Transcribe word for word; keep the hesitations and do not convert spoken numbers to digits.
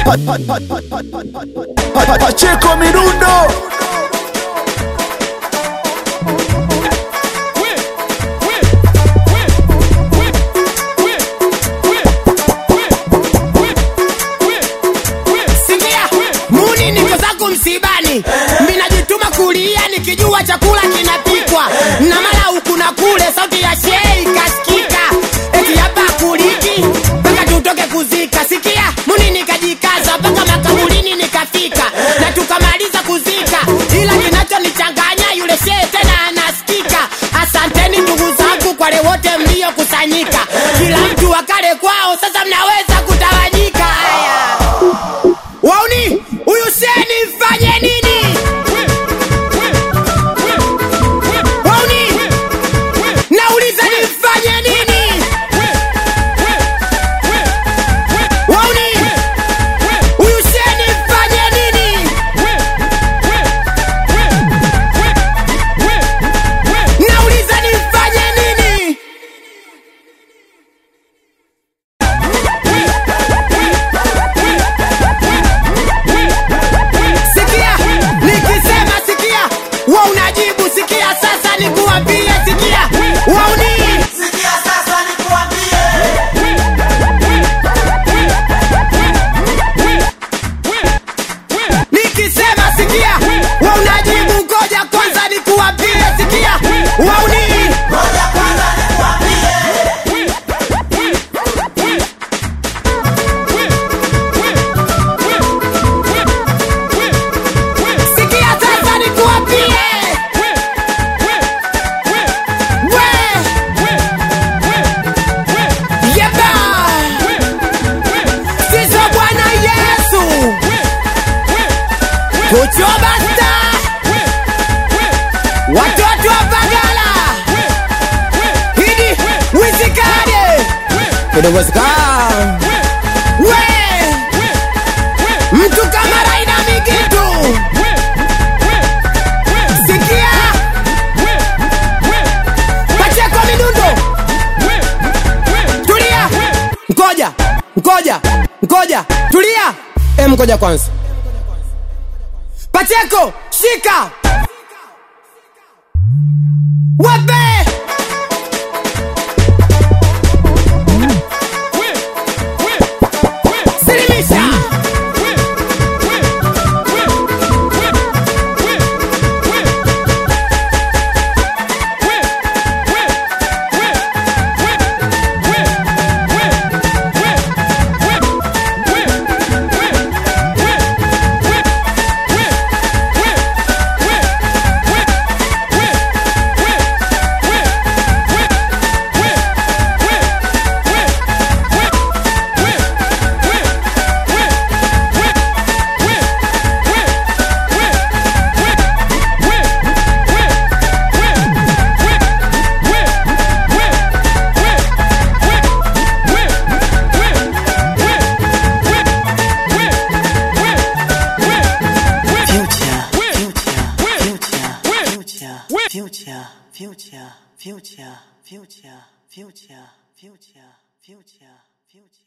Pacheco Mirundo. Msibani mina jituma kulia nikijua chakula kinapikwa na mara huku na kule sauti ya shei kasikika eti hapa kuliki mpaka tutoke kuzika. Sikia muni nikajikaza mpaka makaburini nikafika na tukamaliza kuzika, ila kinacho nichanganya yule shei tena anasikika. Asanteni ndugu zangu kwa wale wote mlio kusanyika, kila mtu wakale kwao, sasa mnaweza kutawanyika. Haya wauni huyu sheni mfanye nini? Wauni nauliza ni mfanye nini? Wauni huyu sheni mfanye nini? Nauliza ni mfanye nini? Sikia, nikisema sikia, wewe unajibu sikia. Sasa nikuambie sikia, wauni Sikia sasa nikuambie. nikisema sikia, wewe unajibu. Ngoja kwanza nikuambie sikia, wauni Ngoja kwanza nikuambie. sikia sasa nikuambie. Yeba Sizo Bwana Yesu Kuchobasta watoto wa Bagala Hidi Wizikade Kudu Wizikade We Mtu kama Raina Migitu. Sikia Pacheco Mirundo. Tulia Ngoja Ngoja Ngoja Tulia Em ngoja kwanza. Pacheco shika Wape Silimisha Future, future, future, future, future, future, future, future, future.